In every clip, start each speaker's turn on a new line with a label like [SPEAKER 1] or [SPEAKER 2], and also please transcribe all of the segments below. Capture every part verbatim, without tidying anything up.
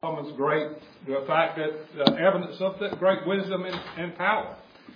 [SPEAKER 1] Solomon's great, the fact that uh, evidence of that great wisdom and, and power.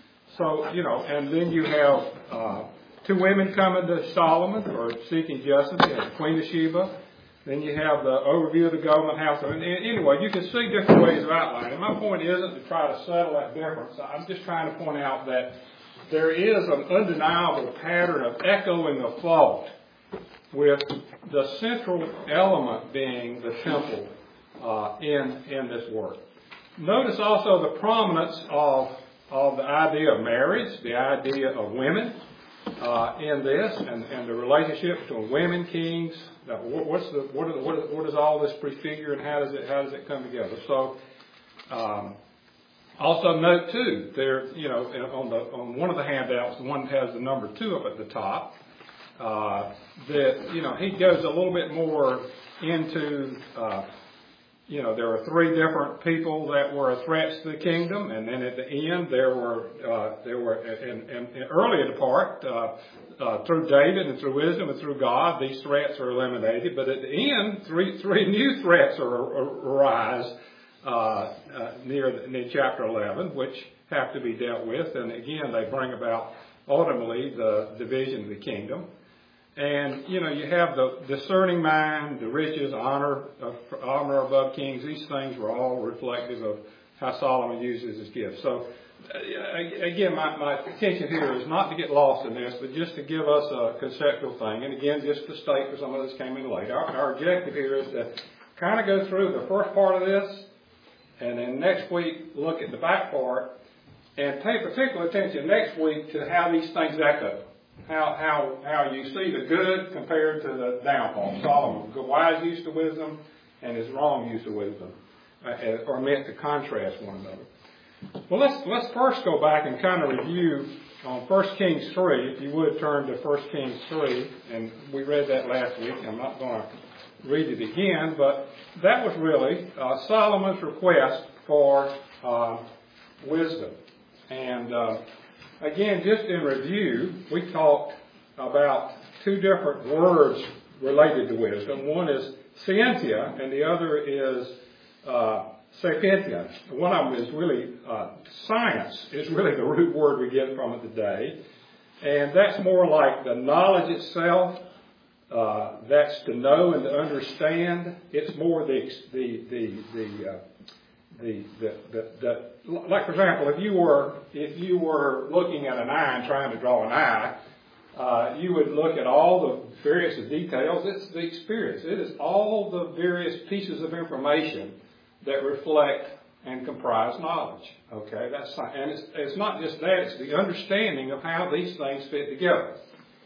[SPEAKER 1] So, you know, and then you have uh, two women coming to Solomon or seeking justice, you have Queen of Sheba. Then you have the overview of the government house. And anyway, you can see different ways of outlining. My point isn't to try to settle that difference. I'm just trying to point out that there is an undeniable pattern of echoing of thought, with the central element being the temple uh, in in this work. Notice also the prominence of of the idea of marriage, the idea of women uh, in this, and, and the relationship between women, kings. Now, what's the what, are the, what, what does all this prefigure, and how does it how does it come together? So. Um, Also note too, there, you know, on the on one of the handouts, the one that has the number two up at the top, uh, that you know he goes a little bit more into, uh, you know, there were three different people that were threats to the kingdom, and then at the end there were uh, there were and, and, and early in the part uh, uh, through David and through wisdom and through God, these threats are eliminated, but at the end three three new threats are, arise. Uh, uh, near, the, near chapter eleven, which have to be dealt with, and again they bring about ultimately the division of the kingdom. And you know you have the discerning mind, the riches, honor, uh, honor above kings. These things were all reflective of how Solomon uses his gifts. So uh, again, my, my attention here is not to get lost in this, but just to give us a conceptual thing. And again, just to state for some of this came in late. Our, our objective here is to kind of go through the first part of this. And then next week, look at the back part and pay particular attention next week to how these things echo. How how how you see the good compared to the downfall. Solomon's wise use of wisdom and his wrong use of wisdom uh, are meant to contrast one another. Well, let's let's first go back and kind of review on First Kings three. If you would turn to First Kings three, and we read that last week. I'm not going to read it again, but that was really uh, Solomon's request for uh, wisdom. And uh, again, just in review, we talked about two different words related to wisdom. One is scientia, and the other is uh, sapientia. One of them is really uh, science, is really the root word we get from it today. And that's more like the knowledge itself. Uh, that's to know and to understand. It's more the the the the, uh, the, the, the, the like for example, if you were if you were looking at an eye and trying to draw an eye, uh, you would look at all the various details. It's the experience. It is all the various pieces of information that reflect and comprise knowledge. Okay, that's and it's it's not just that. It's the understanding of how these things fit together.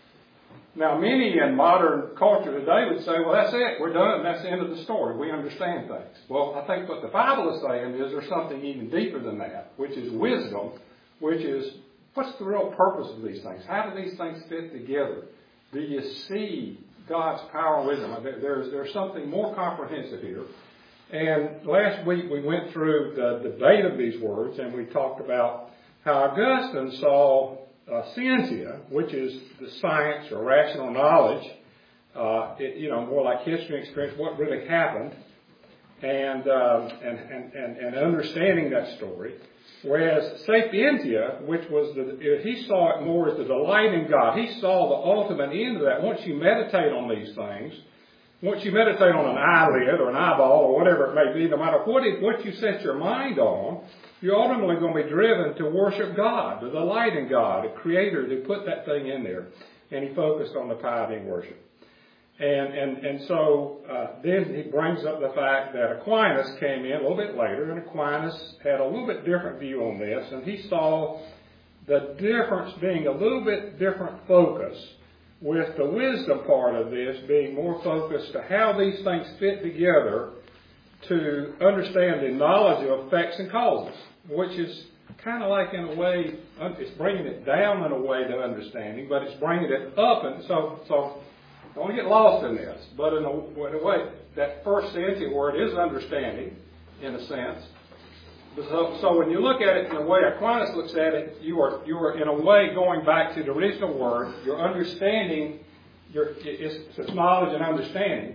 [SPEAKER 1] Now, many in modern culture today would say, well, that's it. We're done. That's the end of the story. We understand things. Well, I think what the Bible is saying is there's something even deeper than that, which is wisdom, which is what's the real purpose of these things? How do these things fit together? Do you see God's power and wisdom? There's, there's something more comprehensive here. And last week we went through the debate of these words, and we talked about how Augustine saw Uh, scientia, which is the science or rational knowledge, uh, it, you know, more like history and experience, what really happened, and, um, and, and, and, and understanding that story. Whereas sapientia, which was the, he saw it more as the delight in God. He saw the ultimate end of that. Once you meditate on these things, once you meditate on an eyelid or an eyeball or whatever it may be, no matter what, it, what you set your mind on, you're ultimately going to be driven to worship God, to delight in God, a creator who put that thing in there. And he focused on the piety and worship. And and, and so uh, then he brings up the fact that Aquinas came in a little bit later, and Aquinas had a little bit different view on this, and he saw the difference being a little bit different focus, with the wisdom part of this being more focused to how these things fit together to understand the knowledge of effects and causes, which is kind of like in a way, it's bringing it down in a way to understanding, but it's bringing it up. And so, so don't want to get lost in this, but in a, in a way, that first scientia word is understanding, in a sense. So, so when you look at it in the way Aquinas looks at it, you are you are in a way going back to the original word. You're understanding, your it's, it's knowledge and understanding.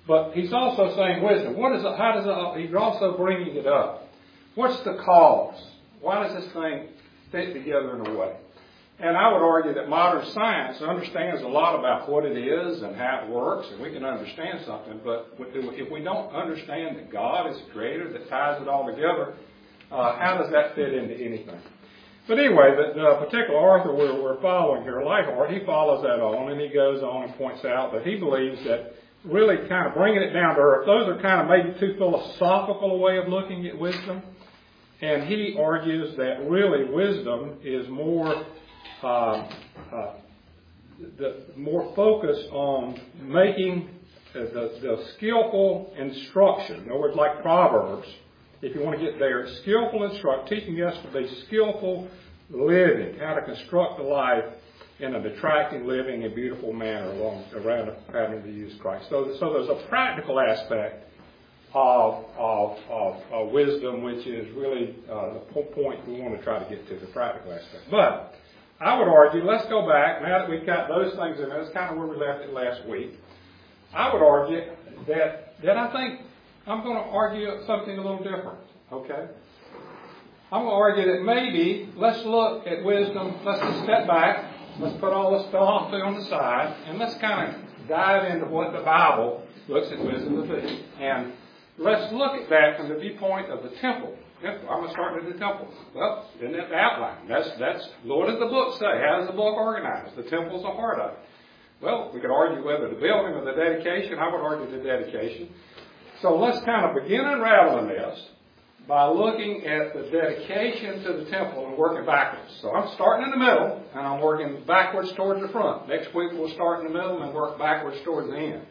[SPEAKER 1] But he's also saying wisdom. What is it? How does it? He's also bringing it up. What's the cause? Why does this thing fit together in a way? And I would argue that modern science understands a lot about what it is and how it works, and we can understand something. But if we don't understand that God is the creator that ties it all together, uh, how does that fit into anything? But anyway, the, the particular author we're, we're following here, Leithart, he follows that on, and he goes on and points out that he believes that really kind of bringing it down to earth, those are kind of maybe too philosophical a way of looking at wisdom. And he argues that really wisdom is more uh, uh, the more focused on making the, the skillful instruction. In other words, like Proverbs, if you want to get there, skillful instruction, teaching us to be skillful living, how to construct a life in an attractive, living, and beautiful manner along around the pattern of the Jesus Christ. So, so there's a practical aspect Of, of, of, of wisdom, which is really uh, the point we want to try to get to, the practical aspect. But I would argue, let's go back, now that we've got those things in there, that's kind of where we left it last week. I would argue that, that I think I'm going to argue something a little different, okay? I'm going to argue that maybe let's look at wisdom, let's just step back, let's put all this philosophy on the side, and let's kind of dive into what the Bible looks at wisdom to be. And let's look at that from the viewpoint of the temple. I'm going to start with the temple. Well, isn't that the outline? That's, that's, what does the book say? How is the book organized? The temple's a part of it. Well, we could argue whether the building or the dedication. I would argue the dedication. So let's kind of begin unraveling this by looking at the dedication to the temple and working backwards. So I'm starting in the middle, and I'm working backwards towards the front. Next week we'll start in the middle and work backwards towards the end.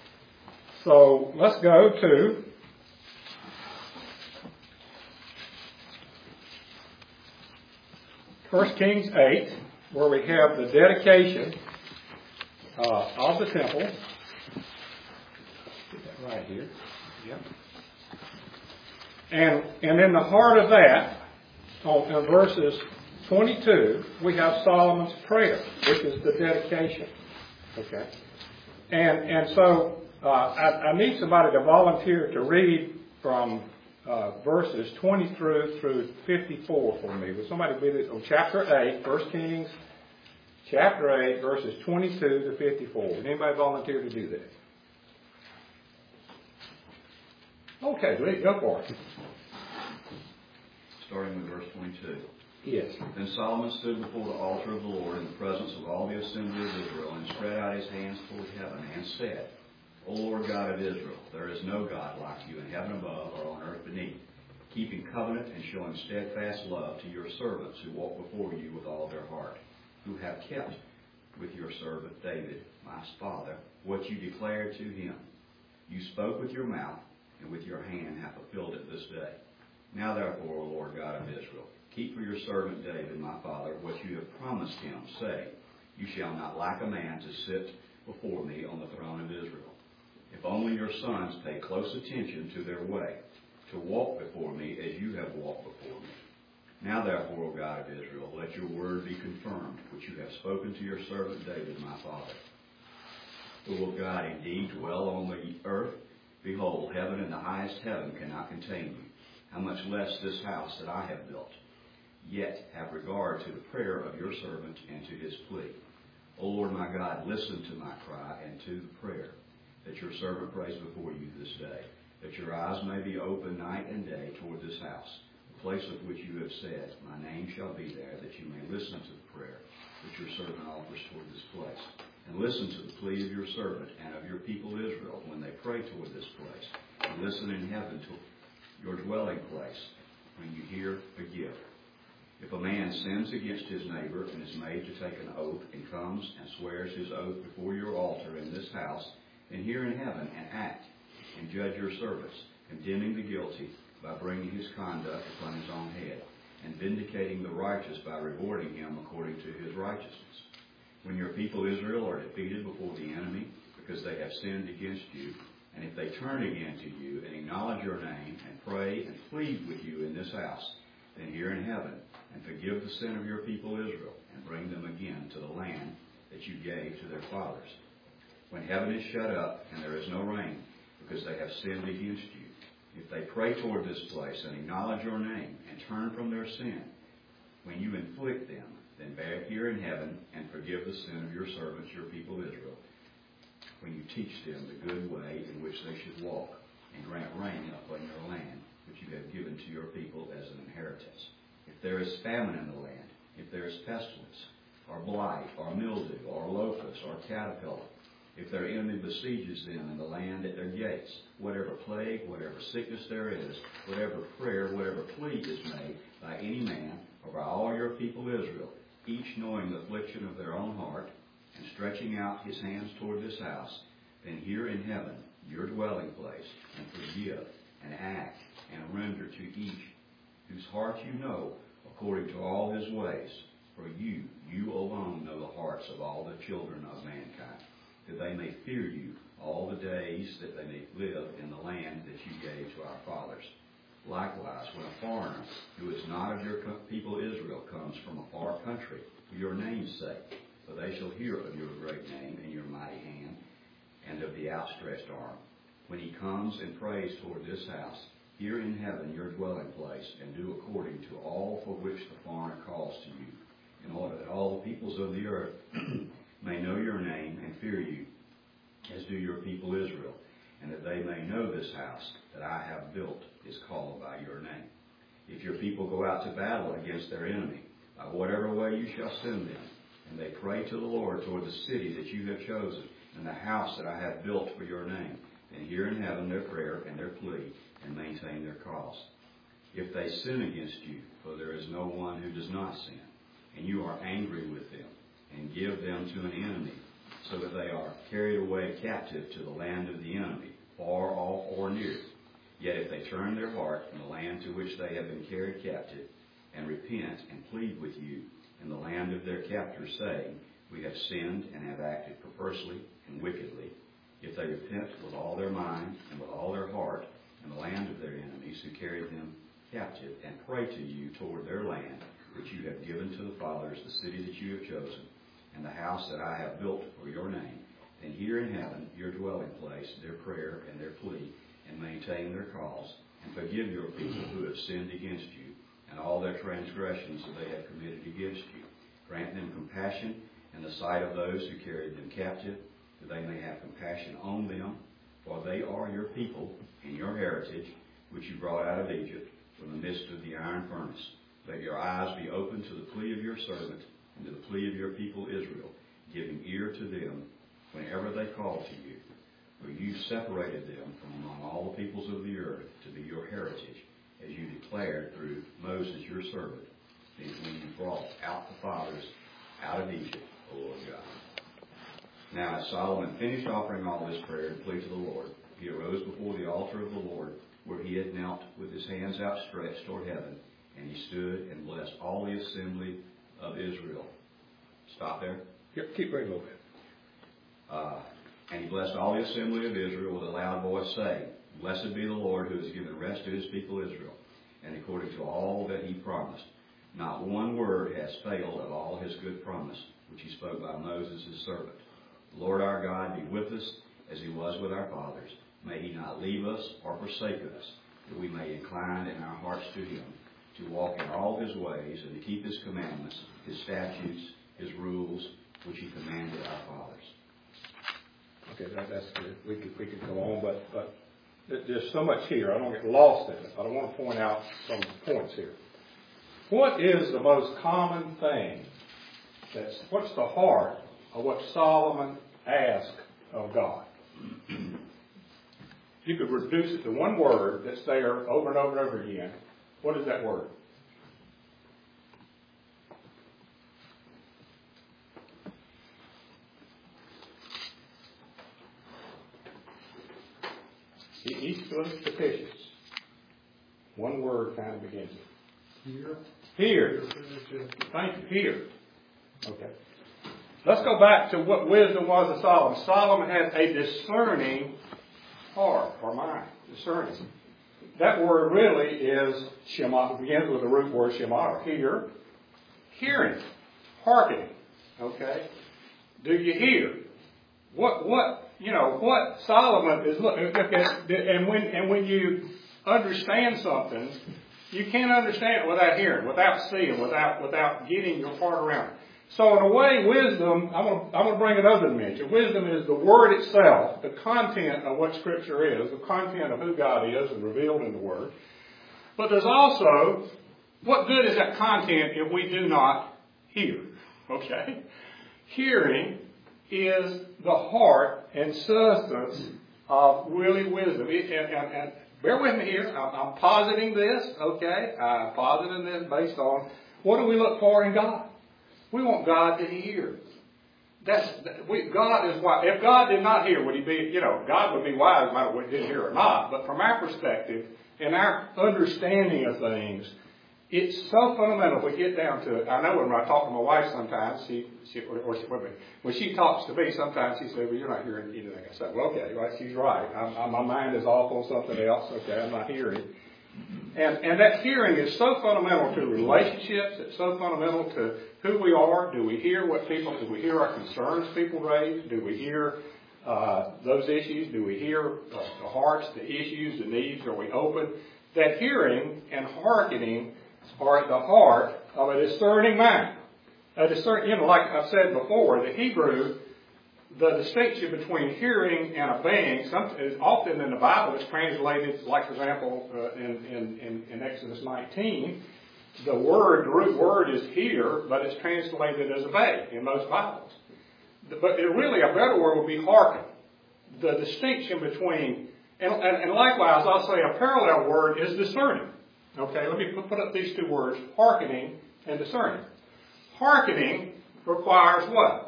[SPEAKER 1] So let's go to First Kings eight, where we have the dedication uh, of the temple. Get that right here. Yep. And and in the heart of that, on, in verses twenty-two, we have Solomon's prayer, which is the dedication. Okay. And and so uh, I, I need somebody to volunteer to read from Uh, verses twenty through through fifty-four for me. Will somebody read it on chapter eight, First Kings, chapter eight, verses twenty-two to fifty-four? Would anybody volunteer to do that? Okay, read, go for it.
[SPEAKER 2] Starting with verse twenty-two.
[SPEAKER 1] Yes.
[SPEAKER 2] Then Solomon stood before the altar of the Lord in the presence of all the assembly of Israel, and spread out his hands toward heaven, and said, O Lord God of Israel, there is no God like you in heaven above or on earth beneath, keeping covenant and showing steadfast love to your servants who walk before you with all their heart, who have kept with your servant David, my father, what you declared to him. You spoke with your mouth, and with your hand have fulfilled it this day. Now therefore, O Lord God of Israel, keep for your servant David, my father, what you have promised him, saying, You shall not lack a man to sit before me on the throne of Israel. If only your sons pay close attention to their way, to walk before me as you have walked before me. Now therefore, O God of Israel, let your word be confirmed, which you have spoken to your servant David, my father. Who will God indeed dwell on the earth? Behold, heaven and the highest heaven cannot contain you. How much less this house that I have built? Yet have regard to the prayer of your servant and to his plea. O Lord my God, listen to my cry and to the prayer that your servant prays before you this day, that your eyes may be open night and day toward this house, the place of which you have said, My name shall be there, that you may listen to the prayer that your servant offers toward this place. And listen to the plea of your servant and of your people Israel when they pray toward this place. And listen in heaven to your dwelling place when you hear a gift. If a man sins against his neighbor and is made to take an oath and comes and swears his oath before your altar in this house, and hear in heaven and act and judge your servants, condemning the guilty by bringing his conduct upon his own head, and vindicating the righteous by rewarding him according to his righteousness. When your people Israel are defeated before the enemy because they have sinned against you, and if they turn again to you and acknowledge your name and pray and plead with you in this house, then hear in heaven and forgive the sin of your people Israel and bring them again to the land that you gave to their fathers. When heaven is shut up and there is no rain, because they have sinned against you. If they pray toward this place and acknowledge your name and turn from their sin, when you inflict them, then bear here in heaven and forgive the sin of your servants, your people Israel, when you teach them the good way in which they should walk, and grant rain upon your land, which you have given to your people as an inheritance. If there is famine in the land, if there is pestilence, or blight, or mildew, or locust, or caterpillar, if their enemy besieges them in the land at their gates, whatever plague, whatever sickness there is, whatever prayer, whatever plea is made by any man, or by all your people Israel, each knowing the affliction of their own heart, and stretching out his hands toward this house, then hear in heaven your dwelling place, and forgive, and act, and render to each whose heart you know, according to all his ways. For you, you alone know the hearts of all the children of mankind, that they may fear you all the days that they may live in the land that you gave to our fathers. Likewise, when a foreigner who is not of your people Israel comes from a far country for your name's sake, for they shall hear of your great name and your mighty hand, and of the outstretched arm. When he comes and prays toward this house, hear in heaven your dwelling place, and do according to all for which the foreigner calls to you, in order that all the peoples of the earth may know your name and fear you, as do your people Israel, and that they may know this house that I have built is called by your name. If your people go out to battle against their enemy, by whatever way you shall send them, and they pray to the Lord toward the city that you have chosen, and the house that I have built for your name, then hear in heaven their prayer and their plea, and maintain their cause. If they sin against you, for there is no one who does not sin, and you are angry with them, and give them to an enemy, so that they are carried away captive to the land of the enemy, far off or near. Yet if they turn their heart from the land to which they have been carried captive, and repent and plead with you in the land of their captors, saying, we have sinned and have acted perversely and wickedly, if they repent with all their mind and with all their heart in the land of their enemies who carried them captive, and pray to you toward their land, which you have given to the fathers, the city that you have chosen, and the house that I have built for your name, then hear in heaven your dwelling place, their prayer and their plea, and maintain their cause, and forgive your people who have sinned against you, and all their transgressions that they have committed against you. Grant them compassion in the sight of those who carried them captive, that they may have compassion on them, for they are your people and your heritage, which you brought out of Egypt from the midst of the iron furnace. Let your eyes be open to the plea of your servant and to the plea of your people Israel, giving ear to them whenever they call to you. For you separated them from among all the peoples of the earth to be your heritage, as you declared through Moses your servant, when you brought out the fathers out of Egypt, O Lord God. Now as Solomon finished offering all this prayer and plea to the Lord, he arose before the altar of the Lord, where he had knelt with his hands outstretched toward heaven, and he stood and blessed all the assembly of Israel. Stop there.
[SPEAKER 1] Yep, keep reading a little bit.
[SPEAKER 2] Uh, and he blessed all the assembly of Israel with a loud voice, saying, Blessed be the Lord who has given rest to his people Israel, and according to all that he promised. Not one word has failed of all his good promise, which he spoke by Moses his servant. The Lord our God be with us, as he was with our fathers. May he not leave us or forsake us, that we may incline in our hearts to him, to walk in all his ways, and to keep his commandments, his statutes, his rules, which he commanded our fathers.
[SPEAKER 1] Okay, that, that's good. We could, we could go on, but, but there's so much here. I don't get lost in it. I don't want to point out some points here. What is the most common thing? That's, what's the heart of what Solomon asked of God? You could reduce it to one word that's there over and over and over again. What is that word? Each of those petitions, one word kind of begins it.
[SPEAKER 3] Here.
[SPEAKER 1] Here. Thank you. Here. Okay. Let's go back to what wisdom was of Solomon. Solomon had a discerning heart or mind. Discerning. That word really is shema. It begins with the root word shema. Hear. Hearing. Hearkening. Okay. Do you hear? What? What? you know, what Solomon is looking at, and when, and when you understand something, you can't understand it without hearing, without seeing, without, without getting your heart around it. So in a way, wisdom, I'm going to, I'm going to bring another dimension. Wisdom is the Word itself, the content of what Scripture is, the content of who God is and revealed in the Word. But there's also, what good is that content if we do not hear? Okay? Hearing is the heart and substance of really wisdom. It, and, and, and bear with me here. I'm, I'm positing this, okay? I'm positing this based on what do we look for in God? We want God to hear. That's we, God is why. If God did not hear, would He be? You know, God would be wise no matter whether He did hear or not. But from our perspective, in our understanding of things, it's so fundamental. We get down to it. I know when I talk to my wife, sometimes she, she or, or she, when she talks to me, sometimes she says, "Well, you're not hearing anything." I say, "Well, okay, right, she's right. I'm, I'm, my mind is off on something else. Okay, I'm not hearing." And, and that hearing is so fundamental to relationships. It's so fundamental to who we are. Do we hear what people, do we hear our concerns people raise? Do we hear uh, those issues? Do we hear uh, the hearts, the issues, the needs? Are we open? That hearing and hearkening are at the heart of a discerning mind. A discern, you know, like I've said before, the Hebrew, the distinction between hearing and obeying, some, is often in the Bible it's translated, like for example, uh, in, in, in Exodus nineteen, the word, the root word is hear, but it's translated as obey in most Bibles. But it really, a better word would be hearken. The distinction between, and, and, and likewise, I'll say a parallel word is discerning. Okay, let me put up these two words, hearkening and discerning. Hearkening requires what?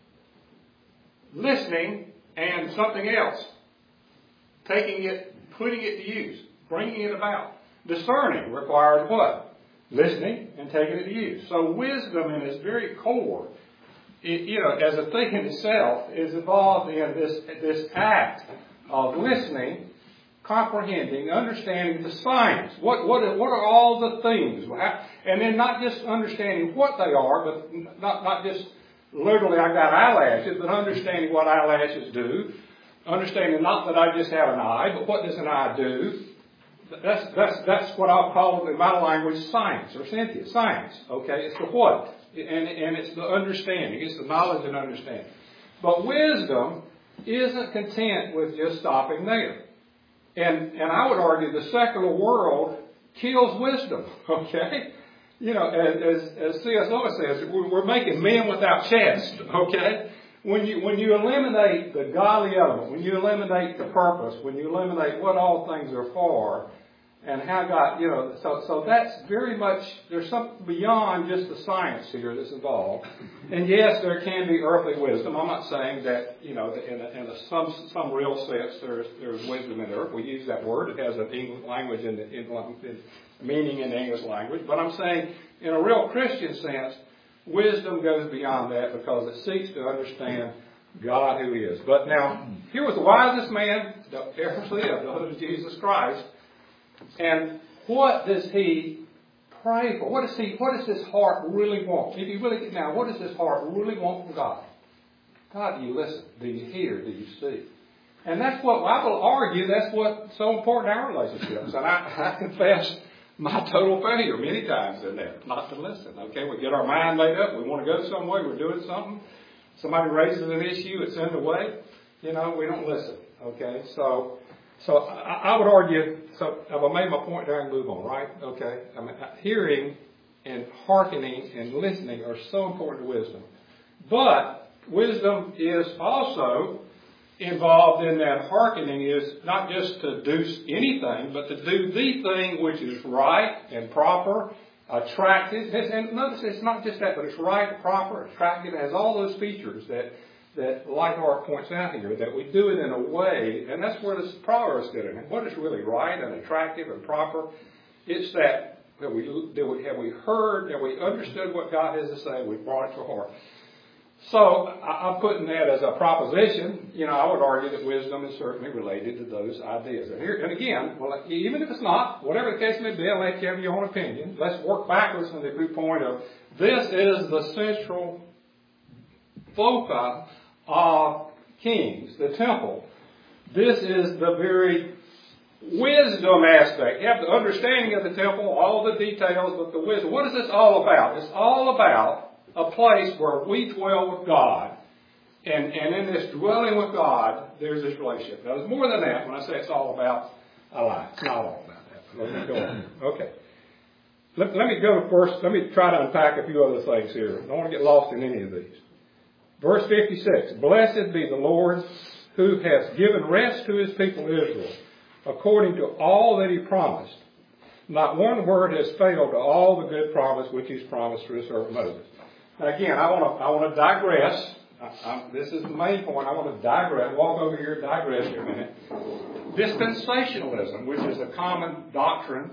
[SPEAKER 1] Listening and something else. Taking it, putting it to use, bringing it about. Discerning requires what? Listening and taking it to use. So wisdom in its very core, it, you know, as a thing in itself, is involved in this, this act of listening, comprehending, understanding the science. What, what, are, what are all the things? And then not just understanding what they are, but not, not just literally I got eyelashes, but understanding what eyelashes do. Understanding not that I just have an eye, but what does an eye do? That's, that's, that's what I'll call in my language science, or Cynthia, science. Okay, it's the what. And, and it's the understanding. It's the knowledge and understanding. But wisdom isn't content with just stopping there. And, and I would argue the secular world kills wisdom. Okay? You know, as, as, as C S Lewis says, we're making men without chest. Okay? When you, when you eliminate the godly element, when you eliminate the purpose, when you eliminate what all things are for, and how God, you know, so, so that's very much, there's something beyond just the science here that's involved. And yes, there can be earthly wisdom. I'm not saying that, you know, in, a, in a, some, some real sense there's, there's wisdom in earth. We use that word. It has an English language in the, in, in meaning in the English language. But I'm saying in a real Christian sense, wisdom goes beyond that because it seeks to understand God who He is. But now, here was the wisest man that ever lived, who is Jesus Christ. And what does he pray for? What does he? What does his heart really want? If you really get now, what does his heart really want from God? God, do you listen? Do you hear? Do you see? And that's what I will argue. That's what's so important in our relationships. And I, I confess my total failure many times in there, not to listen. Okay, we get our mind made up. We want to go somewhere. We're doing something. Somebody raises an issue. It's in the way. You know, we don't listen. Okay, so. So I, I would argue, so I've made my point there and move on, right? Okay. I mean, hearing and hearkening and listening are so important to wisdom. But wisdom is also involved in that hearkening is not just to do anything, but to do the thing which is right and proper, attractive. And notice it's not just that, but it's right, proper, attractive. It has all those features that that Lightheart points out here, that we do it in a way, and that's where this Proverbs get in. What is really right and attractive and proper? It's that, that we, that we have we heard, that we understood what God has to say, we brought it to heart. So I, I'm putting that as a proposition. You know, I would argue that wisdom is certainly related to those ideas. And here, and again, well, even if it's not, whatever the case may be, I'll let you have your own opinion. Let's work backwards from the viewpoint of this is the central foci of Kings, the temple, this is the very wisdom aspect. You have the understanding of the temple, all the details, but the wisdom. What is this all about? It's all about a place where we dwell with God. And, and in this dwelling with God, there's this relationship. Now, there's more than that. When I say it's all about, I lie. It's not all about that. Let me go on. Okay. Let, let me go first. Let me try to unpack a few other things here. I don't want to get lost in any of these. Verse fifty-six. Blessed be the Lord who has given rest to his people Israel, according to all that he promised. Not one word has failed to all the good promise which he's promised through his servant Moses. Now again, I want to I want to digress. I, I, this is the main point. I want to digress. Walk over here and digress here a minute. Dispensationalism, which is a common doctrine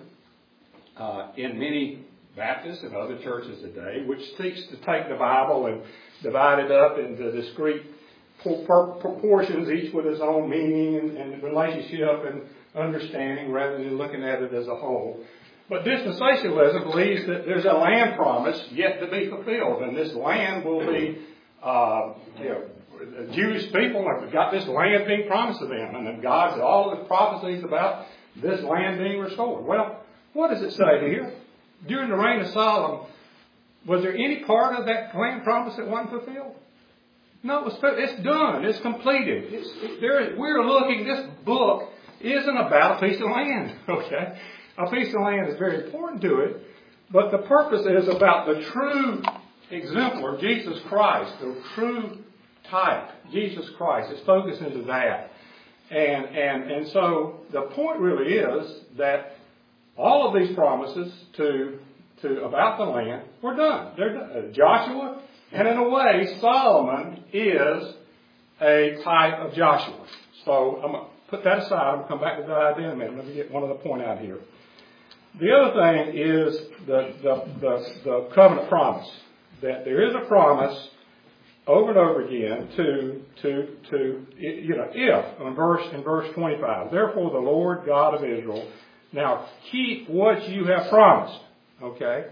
[SPEAKER 1] uh, in many Baptists and other churches today, which seeks to take the Bible and divide it up into discrete proportions, each with its own meaning and, and relationship and understanding, rather than looking at it as a whole. But dispensationalism believes that there's a land promise yet to be fulfilled, and this land will be, uh, you know, the Jewish people have got this land being promised to them, and that God's all of the prophecies about this land being restored. Well, what does it say here? During the reign of Solomon, was there any part of that land promise that wasn't fulfilled? No, it was, it's done. It's completed. It's, it, there, we're looking, this book isn't about a piece of land, okay? A piece of land is very important to it, but the purpose is about the true exemplar, Jesus Christ, the true type, Jesus Christ. It's focused into that. And, and, and so the point really is that all of these promises to, to about the land were done. They're done. Uh, Joshua, and in a way, Solomon is a type of Joshua. So I'm going to put that aside. I'm going to come back to that idea in a minute. Let me get one other point out here. The other thing is the, the, the, the covenant promise. That there is a promise over and over again to, to, to, you know, if, in verse, in verse twenty-five, therefore the Lord God of Israel, now keep what you have promised. Okay?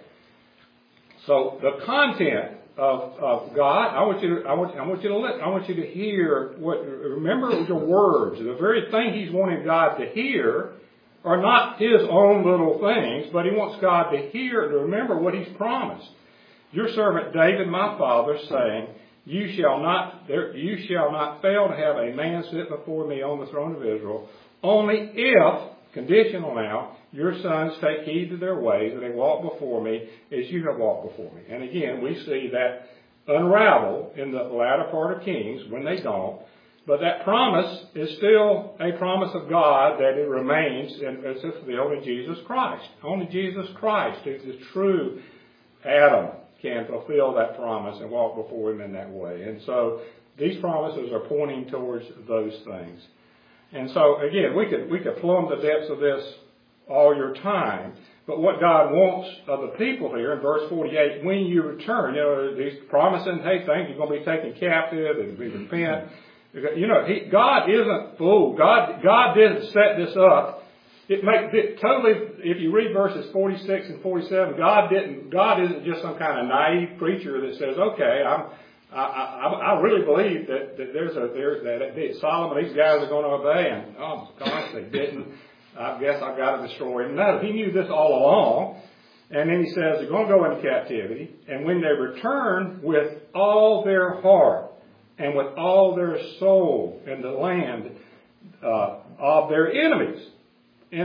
[SPEAKER 1] So the content of, of God, I want you to, I want, I want you to listen, I want you to hear what, remember the words, the very thing he's wanting God to hear are not his own little things, but he wants God to hear, to remember what he's promised. Your servant David, my father, saying, You shall not, there, you shall not fail to have a man sit before me on the throne of Israel, only if, conditional now, your sons take heed to their ways and they walk before me as you have walked before me. And again, we see that unravel in the latter part of Kings when they don't. But that promise is still a promise of God that it remains in, as fulfilled in Jesus Christ. Only Jesus Christ is the true Adam can fulfill that promise and walk before him in that way. And so these promises are pointing towards those things. And so again, we could we could plumb the depths of this all your time. But what God wants of the people here in verse forty-eight, when you return, you know, he's promising, hey, thank you, you're going to be taken captive and we repent. You know, he, God isn't fooled. God God didn't set this up. It makes it totally, if you read verses forty-six and forty-seven, God didn't, God isn't just some kind of naive preacher that says, okay, I'm, I, I, I really believe that, that there's a, there's that, that Solomon, these guys are going to obey, and oh gosh, they didn't. I guess I've got to destroy him. No, he knew this all along. And then he says they're going to go into captivity, and when they return with all their heart and with all their soul in the land uh, of their enemies, in,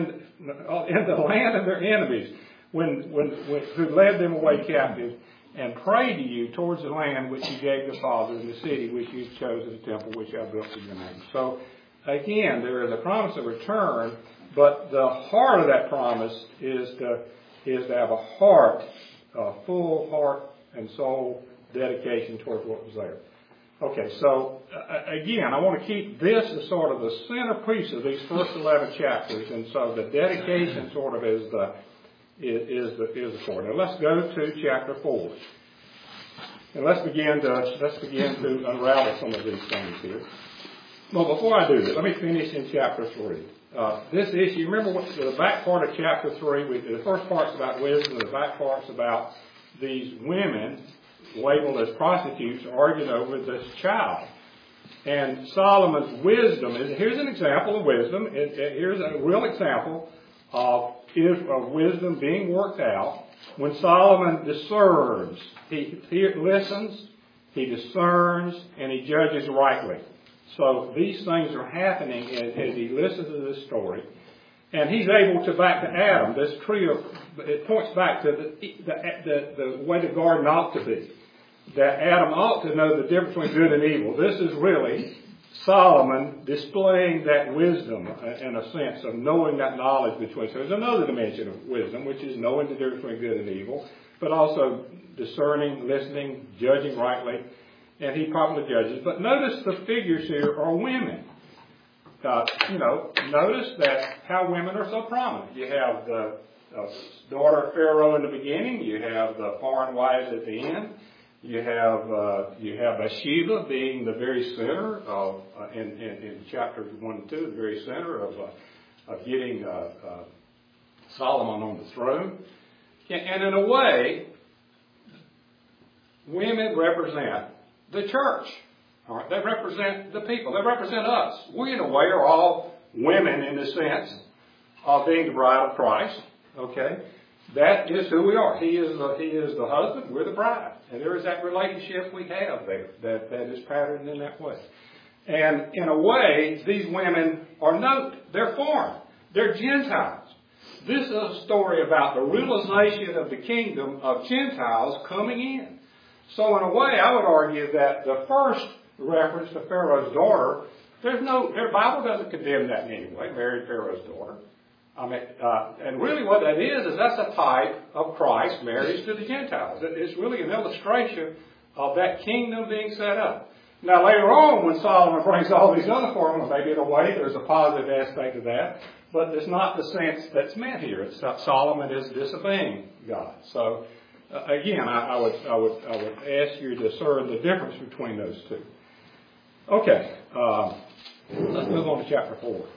[SPEAKER 1] in the land of their enemies, when, when, when who led them away captive, and pray to you towards the land which you gave your fathers, and the city which you chose as a temple which I built for your name. So again, there is a promise of return, but the heart of that promise is to is to have a heart, a full heart and soul dedication towards what was there. Okay, so uh, again, I want to keep this as sort of the centerpiece of these first eleven chapters, and so the dedication sort of is the is, is the is the core. Now let's go to chapter four, and let's begin to let's begin to unravel some of these things here. Well, before I do that, let me finish in chapter three. Uh, this issue, remember what the back part of chapter three, we, the first part's about wisdom, the back part's about these women labeled as prostitutes arguing over this child. And Solomon's wisdom is, here's an example of wisdom. It, it, here's a real example of, of wisdom being worked out when Solomon discerns. He, he listens, he discerns, and he judges rightly. So these things are happening as, as he listens to this story. And he's able to back to Adam. This tree of, it points back to the, the, the, the way the garden ought to be. That Adam ought to know the difference between good and evil. This is really Solomon displaying that wisdom in a sense of knowing that knowledge between. So there's another dimension of wisdom, which is knowing the difference between good and evil, but also discerning, listening, judging rightly, and he probably judges. But notice the figures here are women. Uh, you know, notice that how women are so prominent. You have the uh, daughter of Pharaoh in the beginning. You have the foreign wives at the end. You have uh, you have Bathsheba being the very center of uh, in, in, in chapters one and two, the very center of uh, of getting uh, uh, Solomon on the throne. And in a way, women represent the church. All right, they represent the people. They represent us. We, in a way, are all women in the sense of being the bride of Christ. Okay, that is who we are. He is the he is the husband. We're the bride. And there is that relationship we have there that, that is patterned in that way. And in a way, these women are not, they're foreign. They're Gentiles. This is a story about the realization of the kingdom of Gentiles coming in. So in a way, I would argue that the first reference to Pharaoh's daughter, there's no, their Bible doesn't condemn that in any way, married Pharaoh's daughter. I mean, uh, and really what that is, is that's a type of Christ's marriage to the Gentiles. It's really an illustration of that kingdom being set up. Now later on, when Solomon brings all these other formulas, maybe in a way there's a positive aspect of that, but it's not the sense that's meant here. It's not Solomon is disobeying God. So uh, again, I, I would I would I would ask you to discern the difference between those two. Okay, uh, let's move on to chapter four.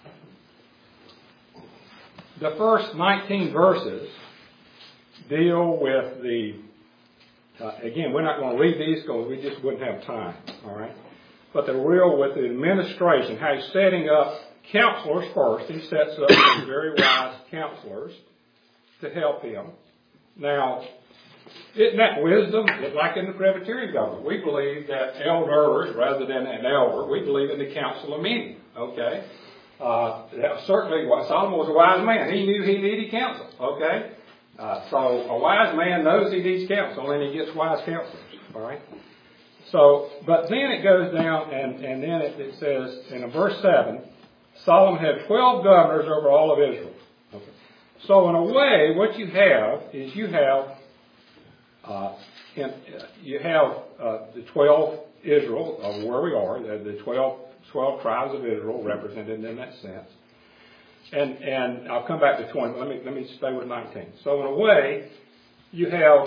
[SPEAKER 1] The first nineteen verses deal with the, uh, again, we're not going to read these because we just wouldn't have time, all right? But they're real with the administration, how he's setting up counselors first. He sets up some very wise counselors to help him. Now, isn't that wisdom? It's like in the Presbyterian government. We believe that elders, rather than an elder, we believe in the council of many, okay? Uh, certainly, Solomon was a wise man. He knew he needed counsel. Okay, uh, so a wise man knows he needs counsel, and he gets wise counselors. All right. So, but then it goes down, and and then it, it says in verse seven, Solomon had twelve governors over all of Israel. Okay. So in a way, what you have is you have uh, in, you have uh, the twelve Israel of where we are, the, the twelve. twelve tribes of Israel represented in that sense. And and I'll come back to twenty. Let me let me stay with nineteen. So in a way, you have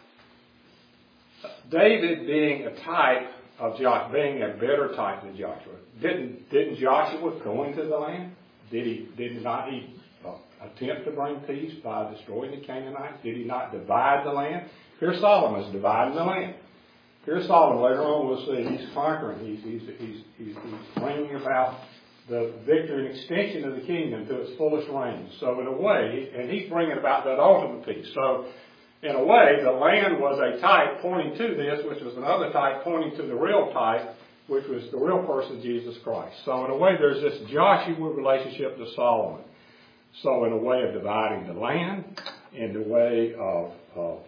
[SPEAKER 1] David being a type of Joshua, being a better type than Joshua. Didn't didn't Joshua go into the land? Did he did not he uh, attempt to bring peace by destroying the Canaanites? Did he not divide the land? Here Solomon is dividing the land. Here's Solomon. Later on we'll see he's conquering. He's, he's, he's, he's, he's bringing about the victory and extension of the kingdom to its fullest range. So in a way, and he's bringing about that ultimate peace. So in a way, the land was a type pointing to this, which was another type pointing to the real type, which was the real person, Jesus Christ. So in a way, there's this Joshua relationship to Solomon. So in a way of dividing the land, in the way of, of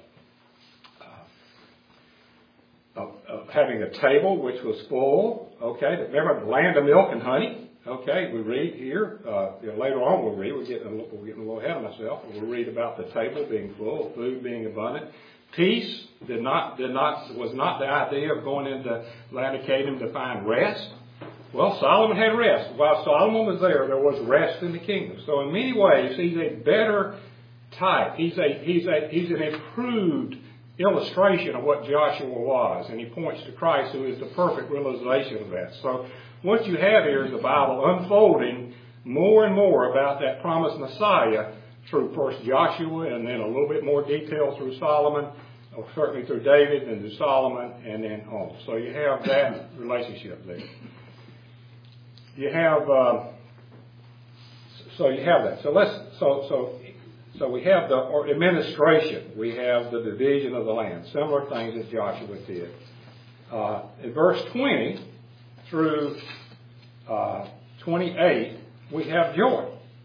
[SPEAKER 1] Of, of having a table which was full, okay, remember the land of milk and honey, okay, we read here, uh, you know, later on we'll read, we're getting, a, we're getting a little ahead of myself, we'll read about the table being full, food being abundant. Peace did not, did not, was not the idea of going into land of Canaan to find rest. Well, Solomon had rest. While Solomon was there, there was rest in the kingdom. So in many ways, he's a better type. He's a, he's a, he's an improved illustration of what Joshua was, and he points to Christ, who is the perfect realization of that. So what you have here is the Bible unfolding more and more about that promised Messiah through first Joshua and then a little bit more detail through Solomon. or certainly through David and through Solomon and then on. So you have that relationship there. You have, uh, so you have that. So let's, so, so, so we have the or administration. We have the division of the land. Similar things that Joshua did. Uh, in verse twenty through uh, twenty-eight, we have joy.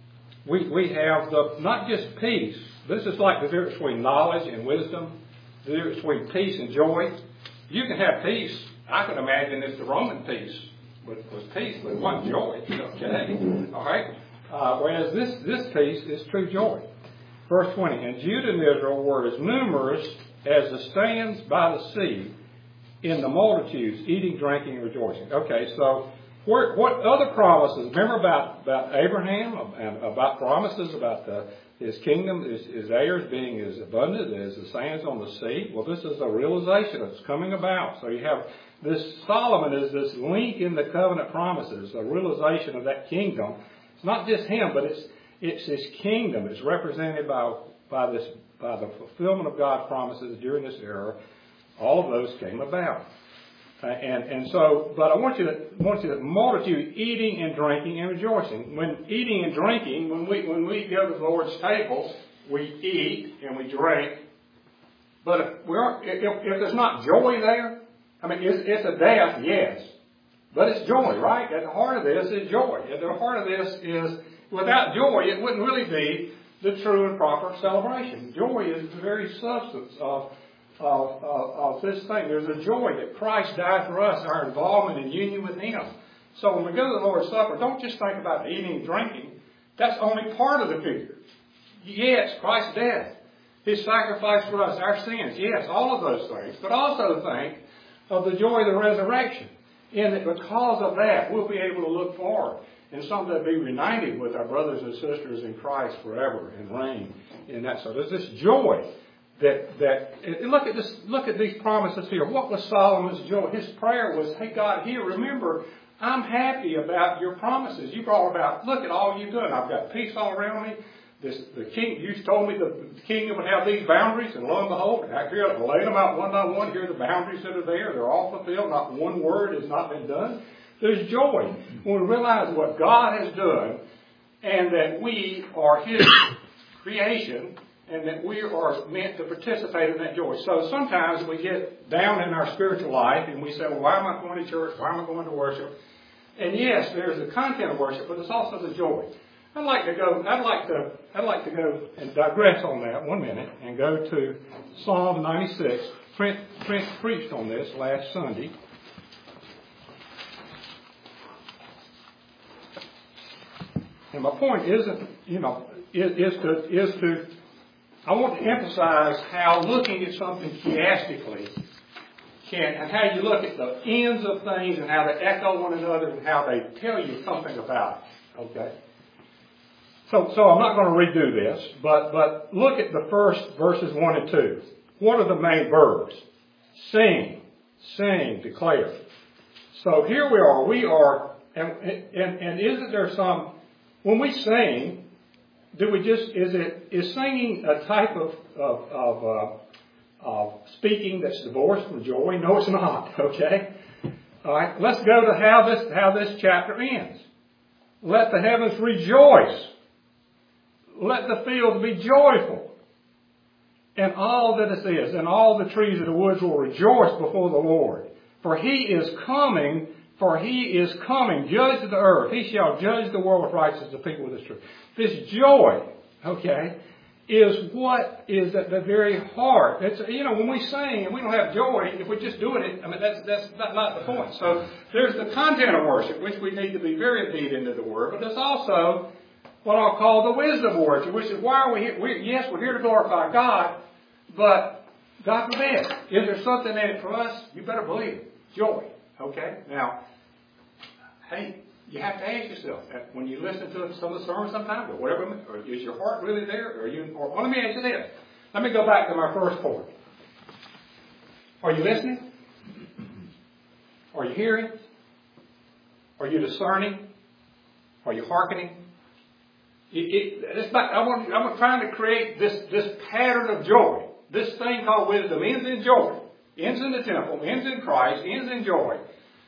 [SPEAKER 1] We we have the not just peace. This is like the difference between knowledge and wisdom. The difference between peace and joy. You can have peace. I can imagine it's the Roman peace was, was peace, but it wasn't joy. Okay, all right. Uh, whereas this this peace is true joy. Verse twenty. And Judah and Israel were as numerous as the sands by the sea, in the multitudes, eating, drinking, and rejoicing. Okay, so where, what other promises? Remember about, about Abraham and about promises about the, his kingdom, his, his heirs being as abundant as the sands on the sea. Well, this is a realization that's coming about. So you have this Solomon is this link in the covenant promises, a realization of that kingdom. It's not just him, but it's it's his kingdom. It's represented by by this by the fulfillment of God's promises during this era. All of those came about. Uh, and, and so, but I want you to, want you to multitude eating and drinking and rejoicing. When eating and drinking, when we, when we go to the Lord's table, we eat and we drink. But if we aren't, if, if there's not joy there, I mean, it's, it's a death, yes. But it's joy, right? At the heart of this is joy. At the heart of this is, without joy, it wouldn't really be the true and proper celebration. Joy is the very substance of Of, of, of this thing. There's a joy that Christ died for us, our involvement and union with Him. So when we go to the Lord's Supper, don't just think about eating and drinking. That's only part of the figure. Yes, Christ's death, His sacrifice for us, our sins, yes, all of those things. But also think of the joy of the resurrection. And that because of that, we'll be able to look forward and someday be reunited with our brothers and sisters in Christ forever and reign in that. So there's this joy. That that look at this. Look at these promises here. What was Solomon's joy? His prayer was, "Hey God, here, remember, I'm happy about your promises. You brought about. Look at all you've done. I've got peace all around me. This the king. You told me the kingdom would have these boundaries, and lo and behold, here I laid them out one by one. Here are the boundaries that are there. They're all fulfilled. Not one word has not been done. There's joy when we realize what God has done, and that we are His creation." And that we are meant to participate in that joy. So sometimes we get down in our spiritual life and we say, well, why am I going to church? Why am I going to worship? And yes, there's the content of worship, but there's also the joy. I'd like to go, I'd like to, I'd like to go and digress on that one minute and go to Psalm ninety-six. Trent, Trent preached on this last Sunday. And my point isn't, you know, is, is to, is to, I want to emphasize how looking at something chiastically can, and how you look at the ends of things and how they echo one another and how they tell you something about it. Okay? So, so I'm not going to redo this, but, but look at the first verses one and two. What are the main verbs? Sing, sing, declare. So here we are. We are, and, and, and isn't there some, when we sing, do we just, is it, is singing a type of, of, of, uh, of speaking that's divorced from joy? No, it's not, okay? All right, let's go to how this, how this chapter ends. Let the heavens rejoice. Let the fields be joyful. And all that it is, and all the trees of the woods will rejoice before the Lord. For He is coming, for He is coming, judge of the earth. He shall judge the world with righteousness, the people with His truth. This joy, okay, is what is at the very heart. It's, you know, when we sing and we don't have joy, if we're just doing it, I mean, that's that's not, not the point. So there's the content of worship, which we need to be very deep into the Word, but there's also what I'll call the wisdom of worship, which is why are we here? We, yes, we're here to glorify God, but God forbid, is there something in it for us? You better believe it. Joy, okay? Now, hey, you have to ask yourself when you listen to some of the sermons sometimes, or whatever, or is your heart really there? Or you? Or well, let me ask you this. Let me go back to my first point. Are you listening? Are you hearing? Are you discerning? Are you hearkening? It, it, it's not, I want, I'm trying to create this, this pattern of joy. This thing called wisdom ends in joy. Ends in the temple, ends in Christ, ends in joy.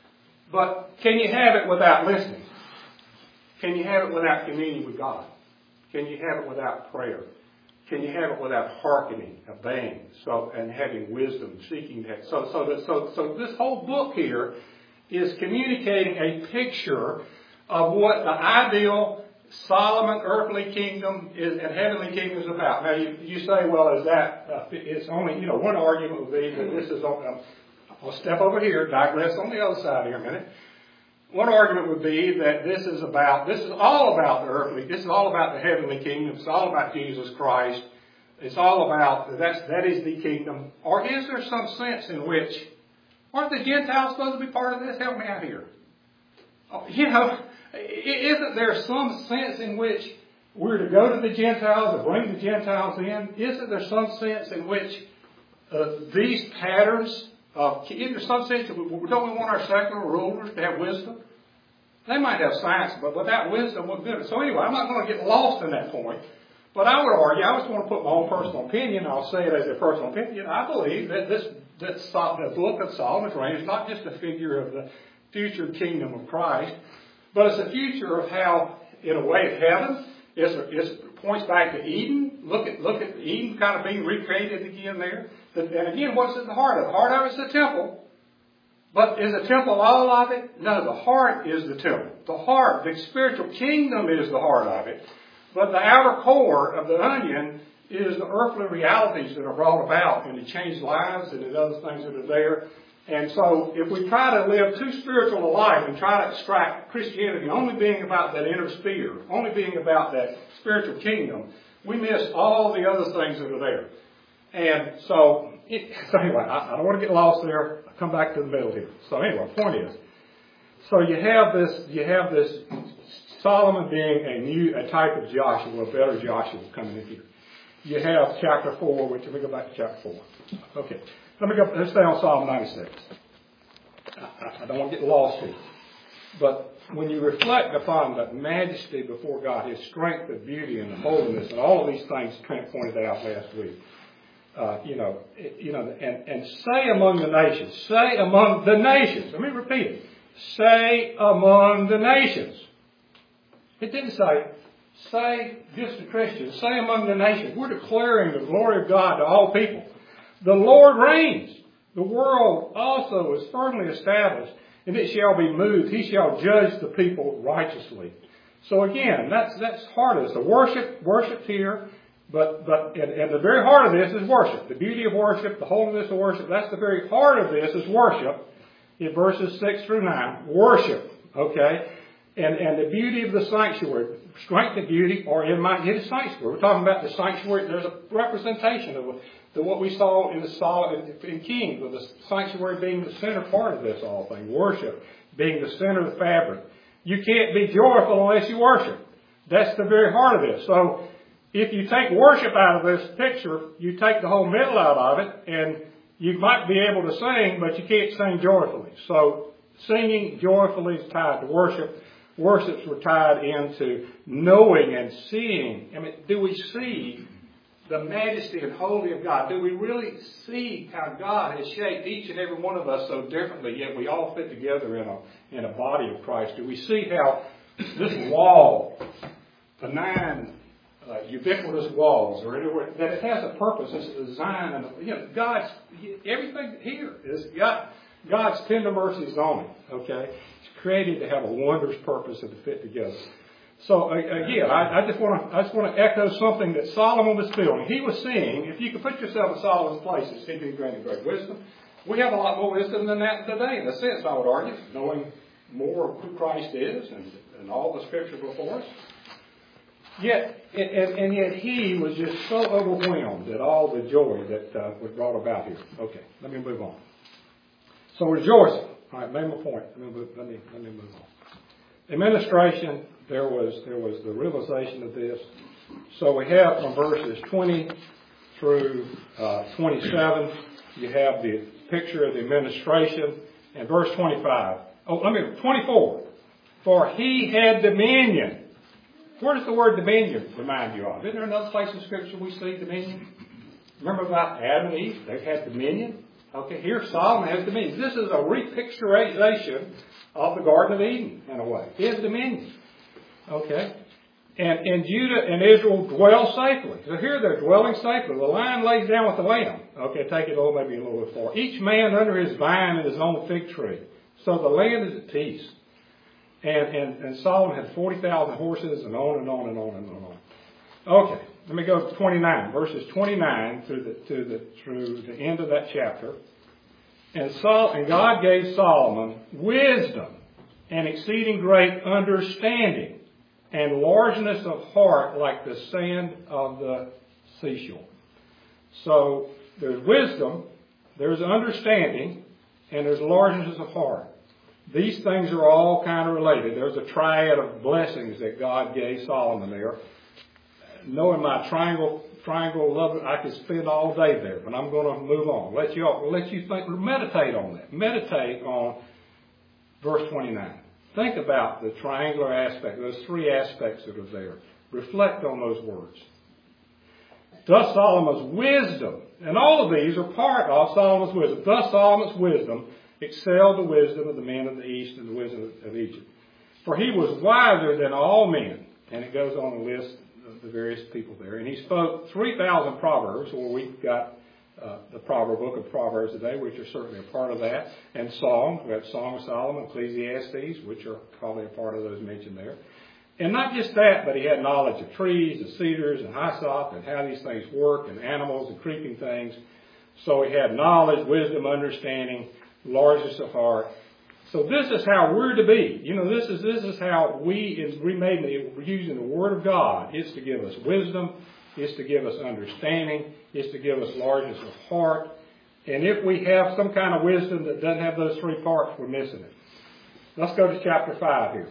[SPEAKER 1] But can you have it without listening? Can you have it without communion with God? Can you have it without prayer? Can you have it without hearkening, obeying, so and having wisdom, seeking that? So, so, that, so, so this whole book here is communicating a picture of what the ideal Solomon earthly kingdom is and heavenly kingdom is about. Now you, you say, well, is that uh, it's only you know one argument would be that this is. Um, I'll step over here, digress on the other side here a minute. One argument would be that this is about, this is all about the earthly, this is all about the heavenly kingdom, it's all about Jesus Christ, it's all about, that's, that is the kingdom. Or is there some sense in which, aren't the Gentiles supposed to be part of this? Help me out here. Oh, you know, isn't there some sense in which we're to go to the Gentiles and bring the Gentiles in? Isn't there some sense in which uh, these patterns Uh, in some sense, don't we want our secular rulers to have wisdom? They might have science, but without wisdom, what good? So anyway, I'm not going to get lost in that point. But I would argue, I just want to put my own personal opinion, I'll say it as a personal opinion. I believe that this, that the book of Solomon's Reign is not just a figure of the future kingdom of Christ, but it's a future of how, in a way, heaven is, is points back to Eden. Look at look at Eden kind of being recreated again there. And again, what's at the heart of it? The heart of it is the temple. But is the temple all of it? No, the heart is the temple. The heart, the spiritual kingdom is the heart of it. But the outer core of the onion is the earthly realities that are brought about and the changed lives and the other things that are there. And so if we try to live too spiritual a life and try to extract Christianity only being about that inner sphere, only being about that spiritual kingdom, we miss all the other things that are there. And so, it, so anyway, I, I don't want to get lost there. I'll come back to the middle here. So anyway, point is, so you have this, you have this Solomon being a new, a type of Joshua, a better Joshua coming in here. You have chapter four, which, let me go back to chapter four. Okay. Let me go, let's stay on Psalm ninety-six. I, I don't want to get lost here. But when you reflect upon the majesty before God, His strength, the beauty, and the holiness, and all of these things Trent pointed out last week, Uh, you know, you know, and, and say among the nations, say among the nations. Let me repeat it. Say among the nations. It didn't say, say just to Christians. Say among the nations. We're declaring the glory of God to all people. The Lord reigns. The world also is firmly established, and it shall be moved. He shall judge the people righteously. So again, that's that's hard. It's the worship, worship here. But, but, and, and the very heart of this is worship. The beauty of worship, the holiness of worship, that's the very heart of this is worship. In verses six through nine, worship, okay? And, and the beauty of the sanctuary, strength and beauty are in my, it is sanctuary. We're talking about the sanctuary. There's a representation of, of what we saw in the Solomon, in Kings, with the sanctuary being the center part of this whole thing. Worship being the center of the fabric. You can't be joyful unless you worship. That's the very heart of this. So, if you take worship out of this picture, you take the whole middle out of it, and you might be able to sing, but you can't sing joyfully. So singing joyfully is tied to worship. Worships were tied into knowing and seeing. I mean, do we see the majesty and holy of God? Do we really see how God has shaped each and every one of us so differently, yet we all fit together in a, in a body of Christ? Do we see how this wall, the nine Uh, ubiquitous walls, or anywhere, that it has a purpose, it's a design, and you know, God's everything here is God. God's tender mercies on it. Okay, it's created to have a wondrous purpose and to fit together. So again, I, I just want to I just want to echo something that Solomon was feeling. He was seeing. If you could put yourself in Solomon's place, it's he'd been granted great wisdom. We have a lot more wisdom than that today, in a sense, I would argue, knowing more of who Christ is and, and all the Scripture before us. Yet, and, and yet he was just so overwhelmed at all the joy that uh, was brought about here. Okay, let me move on. So rejoicing. All right, made my point. Let me move, let me, let me move on. Administration, there was there was the realization of this. So we have from verses twenty through uh, twenty-seven, you have the picture of the administration, and verse twenty-five. Oh, let me twenty-four. For he had dominion. Where does the word dominion remind you of? Isn't there another place in Scripture we see dominion? Remember about Adam and Eve? They had dominion. Okay, here Solomon has dominion. This is a repicturization of the Garden of Eden, in a way. He has dominion. Okay? And, and Judah and Israel dwell safely. So here they're dwelling safely. The lion lays down with the lamb. Okay, take it a little, maybe a little bit far. Each man under his vine and his own fig tree. So the land is at peace. And, and, and Solomon had forty thousand horses, and on and on and on and on. Okay, let me go to twenty-nine, verses twenty-nine through the, to the, through the end of that chapter. And, Sol, and God gave Solomon wisdom and exceeding great understanding and largeness of heart like the sand of the seashore. So there's wisdom, there's understanding, and there's largeness of heart. These things are all kind of related. There's a triad of blessings that God gave Solomon there. Knowing my triangle, triangle love, I could spend all day there, but I'm going to move on. Let you, let you think, meditate on that. Meditate on verse twenty-nine. Think about the triangular aspect, those three aspects that are there. Reflect on those words. Thus Solomon's wisdom, and all of these are part of Solomon's wisdom. Thus Solomon's wisdom excelled the wisdom of the men of the east and the wisdom of Egypt. For he was wiser than all men. And it goes on to list the various people there. And he spoke three thousand proverbs, or we've got uh, the proverb book of Proverbs today, which are certainly a part of that. And songs. We have Song of Solomon, Ecclesiastes, which are probably a part of those mentioned there. And not just that, but he had knowledge of trees and cedars and hyssop and how these things work and animals and creeping things. So he had knowledge, wisdom, understanding, largeness of heart. So this is how we're to be. You know, this is this is how we, as we made it, using the Word of God, is to give us wisdom, is to give us understanding, is to give us largeness of heart. And if we have some kind of wisdom that doesn't have those three parts, we're missing it. Let's go to chapter five here.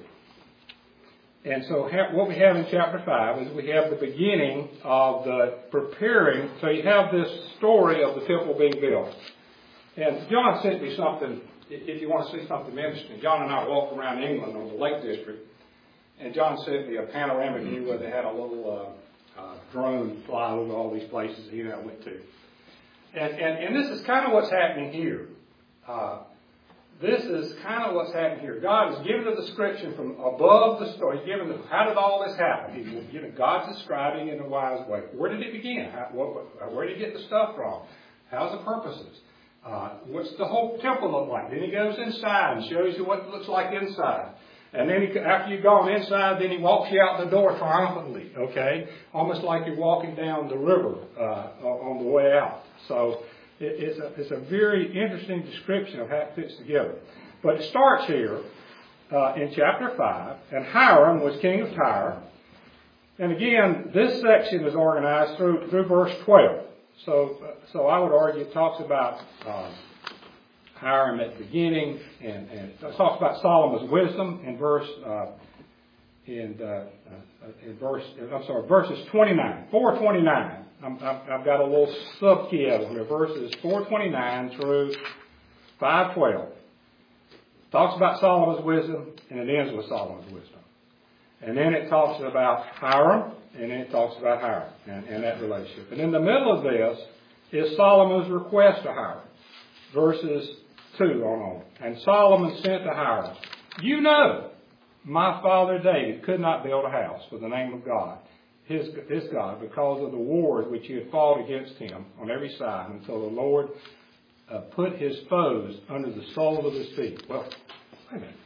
[SPEAKER 1] And so ha- what we have in chapter five is we have the beginning of the preparing. So you have this story of the temple being built. And John sent me something, if you want to see something interesting. John and I walked around England on the Lake District, and John sent me a panoramic view where they had a little uh, uh, drone fly over all these places he and I went to. And, and, and this is kind of what's happening here. Uh, this is kind of what's happening here. God has given a description from above the story. He's given the, how did all this happen? He, you know, God's describing it in a wise way. Where did it begin? How, what, where did he get the stuff from? How's the purposes? Uh, what's the whole temple look like? Then he goes inside and shows you what it looks like inside. And then he, after you've gone inside, then he walks you out the door triumphantly, okay? Almost like you're walking down the river uh, on the way out. So it, it's, a, it's a very interesting description of how it fits together. But it starts here uh, in chapter five. And Hiram was king of Tyre. And again, this section is organized through, through verse twelve. So, so I would argue it talks about um, Hiram at the beginning, and, and it talks about Solomon's wisdom in verse uh, in, uh, uh, in verse I'm sorry verses twenty-nine, four twenty-nine. I'm, I've got a little sub key of them here, verses four twenty-nine through five twelve. Talks about Solomon's wisdom, and it ends with Solomon's wisdom, and then it talks about Hiram. And then it talks about Hiram and, and that relationship. And in the middle of this is Solomon's request to Hiram. Verses two on on. And Solomon sent to Hiram, you know, my father David could not build a house for the name of God, his, his God, because of the wars which he had fought against him on every side until the Lord uh, put his foes under the soles of his feet. Well, wait a minute.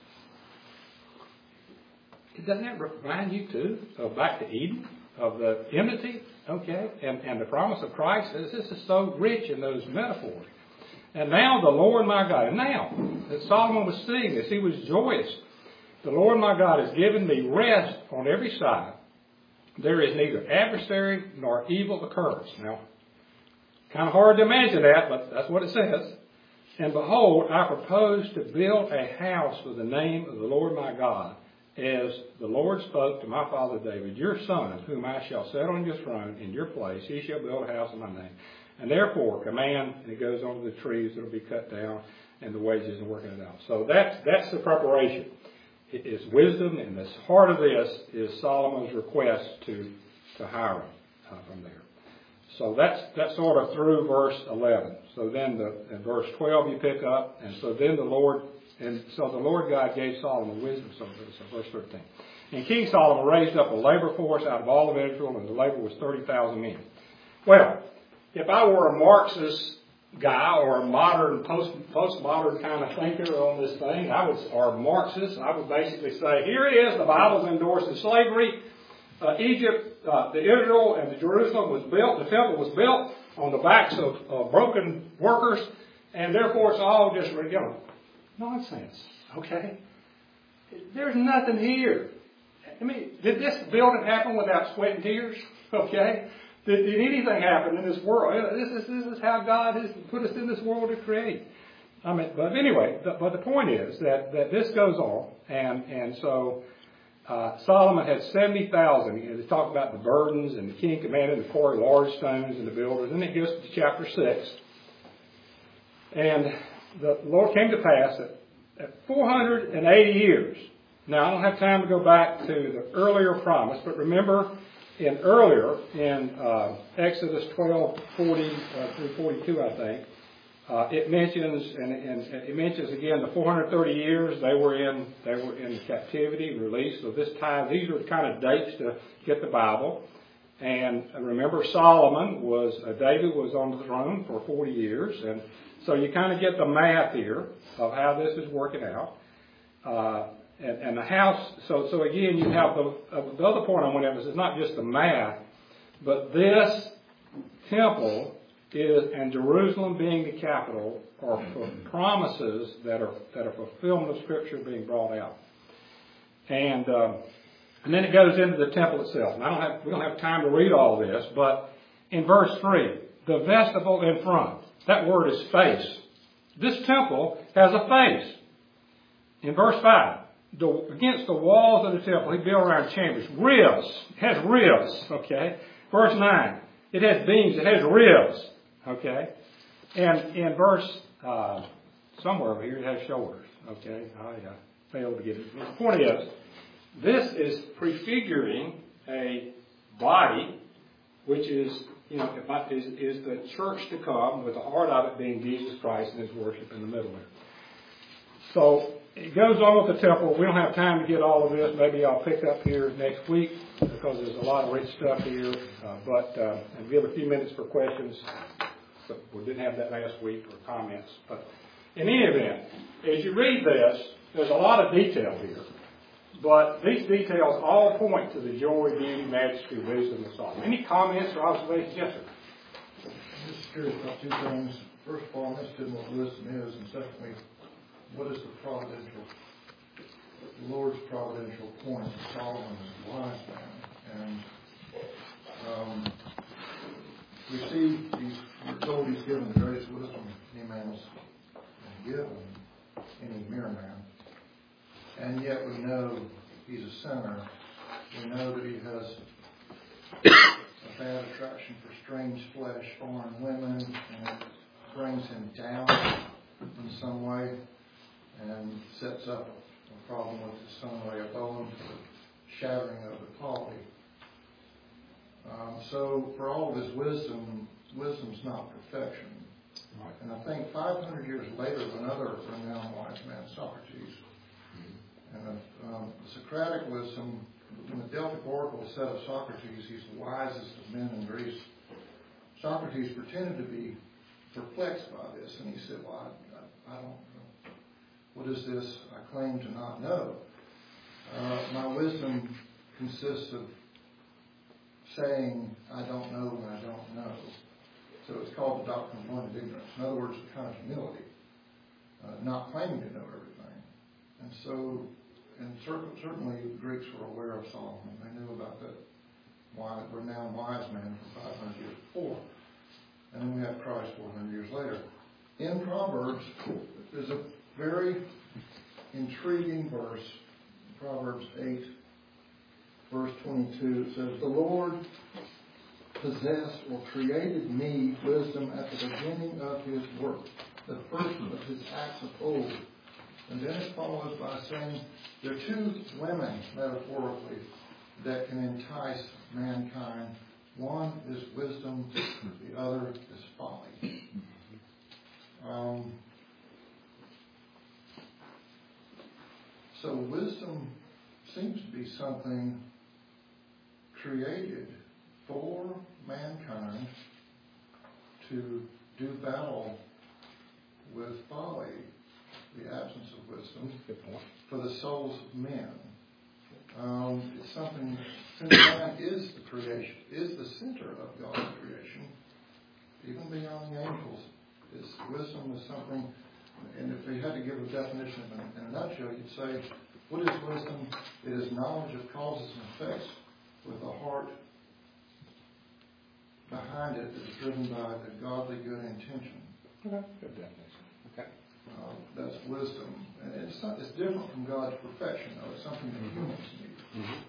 [SPEAKER 1] Doesn't that remind you, too, of back to Eden, of the enmity, okay, and, and the promise of Christ? This is so rich in those metaphors. And now the Lord my God, and now that Solomon was seeing this, he was joyous. The Lord my God has given me rest on every side. There is neither adversary nor evil occurrence. Now, kind of hard to imagine that, but that's what it says. And behold, I propose to build a house for the name of the Lord my God, as the Lord spoke to my father David, your son, whom I shall set on your throne in your place, he shall build a house in my name. And therefore command, and it goes on to the trees that will be cut down and the wages and working it out. So that's that's the preparation. It is wisdom, and the heart of this is Solomon's request to, to Hiram uh, from there. So that's that's sort of through verse eleven. So then the, in verse twelve you pick up, and so then the Lord, and so the Lord God gave Solomon wisdom. So, so verse thirteen. And King Solomon raised up a labor force out of all of Israel, and the labor was thirty thousand men. Well, if I were a Marxist guy or a modern, post, postmodern kind of thinker on this thing, I would, or Marxist, I would basically say, here it is, the Bible's endorsing slavery. Uh, Egypt, uh, the Israel and the Jerusalem was built, the temple was built on the backs of uh, broken workers, and therefore it's all just, you know, nonsense, okay? There's nothing here. I mean, did this building happen without sweat and tears? Okay? Did, did anything happen in this world? This is, this is how God has put us in this world to create. I mean, but anyway, the, but the point is that, that this goes on, and, and so uh, Solomon had seventy thousand. It's talking about the burdens, and the king commanded to quarry large stones and the builders. And it goes to chapter six. And the Lord came to pass at, at four hundred eighty years. Now, I don't have time to go back to the earlier promise, but remember in earlier, in uh, Exodus twelve, forty uh, through forty-two, I think, uh, it mentions, and, and it mentions again the four hundred thirty years they were in, they were in captivity, released. So this time, these are kind of dates to get the Bible. And remember, Solomon was, uh, David was on the throne for forty years. And so you kind of get the math here of how this is working out. Uh, And, and the house, so so again, you have the, uh, the other point I want to emphasize is not just the math, but this temple is, and Jerusalem being the capital, are for promises that are that are fulfillment of Scripture being brought out. And um, and then it goes into the temple itself. And I don't have we don't have time to read all this, but in verse three, the vestibule in front. That word is face. This temple has a face. In verse five. The, against the walls of the temple, he built around chambers. Ribs. It has ribs. Okay. Verse nine. It has beams. It has ribs. Okay. And in verse, uh, somewhere over here, it has shoulders. Okay. I uh, failed to get it. The point is, this is prefiguring a body, which is, you know, is, is the church to come, with the heart of it being Jesus Christ and His worship in the middle there. So, it goes on with the temple. We don't have time to get all of this. Maybe I'll pick up here next week because there's a lot of rich stuff here. Uh, but uh, and give a few minutes for questions. So we didn't have that last week for comments. But in any event, as you read this, there's a lot of detail here. But these details all point to the joy, beauty, majesty, wisdom of Solomon. Any comments or observations? Yes, sir.
[SPEAKER 3] I'm just curious about two things. First of all, I'm interested in what wisdom is, and secondly, what is the providential, the Lord's providential point of Solomon as a wise man? And um, we see, he's, we're told he's given the greatest wisdom any man has been given, any mere man. And yet we know he's a sinner. We know that he has a bad attraction for strange flesh, foreign women, and it brings him down in some way, and sets up a problem with his son Rehoboam, the shattering of the polity. Um, so, for all of his wisdom, wisdom's not perfection. Right. And I think five hundred years later, another renowned wise man, Socrates, mm-hmm. and the, um, the Socratic wisdom, when the Delphic Oracle said of Socrates, he's the wisest of men in Greece, Socrates pretended to be perplexed by this, and he said, well, I, I, I don't know. What is this I claim to not know? Uh, my wisdom consists of saying I don't know when I don't know. So it's called the doctrine of blended ignorance. In other words, a kind of humility, uh, not claiming to know everything. And so, and certainly the Greeks were aware of Solomon. They knew about that wise, renowned wise man from five hundred years before. And then we have Christ four hundred years later. In Proverbs, there's a very intriguing verse, Proverbs eight, verse twenty-two. It says, the Lord possessed or created me wisdom at the beginning of His work, the first of His acts of old. And then it follows by saying, there are two women, metaphorically, that can entice mankind One is wisdom, the other is folly. Um, so wisdom seems to be something created for mankind to do battle with folly, the absence of wisdom,
[SPEAKER 1] Good point.
[SPEAKER 3] for the souls of men. Um, it's something, since man is the creation, is the center of God's creation, even beyond the angels, is wisdom is something, and if we had to give a definition in a, in a nutshell, you'd say, what is wisdom? It is knowledge of causes and effects with a heart behind it that is driven by the godly good intention.
[SPEAKER 1] Okay, good definition. Okay.
[SPEAKER 3] Uh, that's wisdom. And it's not, it's different from God's perfection, though. It's something that humans need.
[SPEAKER 1] Mm-hmm.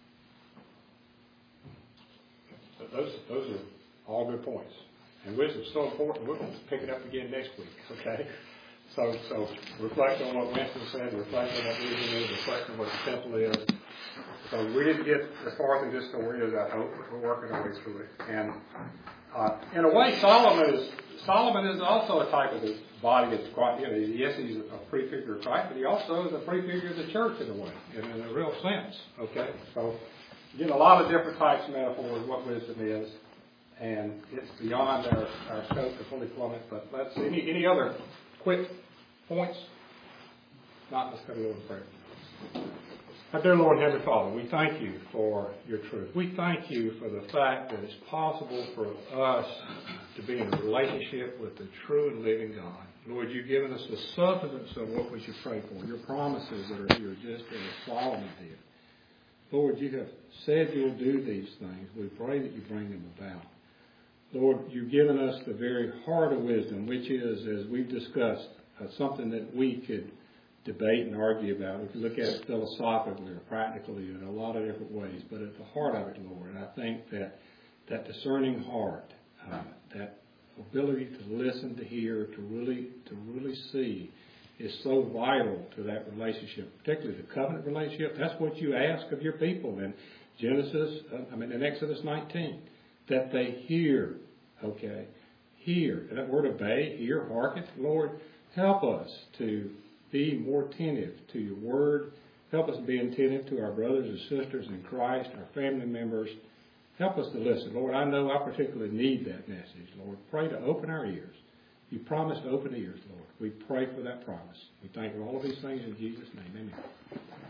[SPEAKER 1] But those, those are all good points. And wisdom is so important. We're going to pick it up again next week, okay? So, so reflect on what Winston said, reflect on what wisdom is, reflect on what the temple is. So we didn't get as far through this story as I hope, but we're working our way through it. And uh, in a way, Solomon is Solomon is also a type of the body of Christ. You know, yes, he's a prefigure of Christ, but he also is a prefigure of the church in a way, in, in a real sense. Okay, so you get a lot of different types of metaphors what wisdom is, and it's beyond our, our scope to fully plumb it. But let's see any any other quick points. Not, let's go to a little prayer. Our dear Lord and Heavenly Father, we thank you for your truth. We thank you for the fact that it's possible for us to be in a relationship with the true and living God. Lord, you've given us the substance of what we should pray for, your promises that are here, just as Solomon did. Lord, you have said you'll do these things. We pray that you bring them about. Lord, you've given us the very heart of wisdom, which is, as we've discussed, uh, something that we could debate and argue about. We can look at it philosophically or practically in a lot of different ways, but at the heart of it, Lord, I think that that discerning heart, uh, that ability to listen, to hear, to really to really see, is so vital to that relationship, particularly the covenant relationship. That's what you ask of your people in Genesis, uh, I mean in Exodus nineteen, that they hear, okay, hear. And that word obey, hear, hearken. Lord, help us to be more attentive to your word. Help us be attentive to our brothers and sisters in Christ, our family members. Help us to listen. Lord, I know I particularly need that message. Lord, pray to open our ears. You promised to open ears, Lord. We pray for that promise. We thank you for all of these things in Jesus' name. Amen.